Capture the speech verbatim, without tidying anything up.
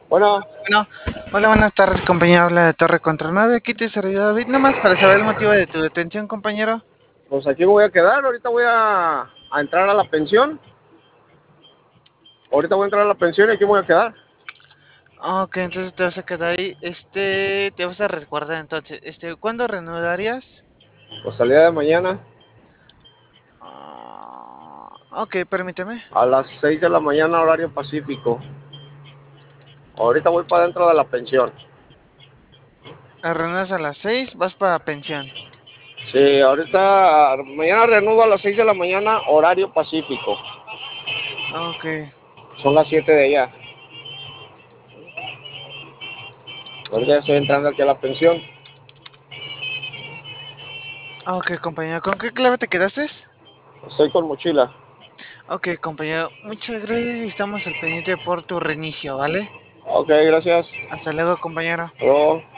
Bueno, Bueno, hola, buenas tardes, compañero. Habla de Torre Contra nueve. Aquí te servidor David. Nomás para saber el motivo de tu detención, compañero. pues aquí me voy a quedar. Ahorita voy a, a entrar a la pensión. Ahorita voy a entrar a la pensión y aquí me voy a quedar. Ok, entonces te vas a quedar ahí. Este, te vas a resguardar entonces. Este, ¿cuándo reanudarías? Pues al día de mañana Ah, ok, permíteme. a las seis de la mañana, horario pacífico. Ahorita voy para dentro de la pensión. Reanudas a las seis, vas para pensión. Sí, ahorita, mañana reanudo a las seis de la mañana, horario pacífico. Ok, Son las siete de allá. Ahorita ya estoy entrando aquí a la pensión. ok, compañero. ¿Con qué clave te quedaste? Estoy con mochila. Ok, compañero. Muchas gracias y estamos al pendiente por tu reinicio, ¿vale? Ok, gracias. Hasta luego, compañero. Hasta luego.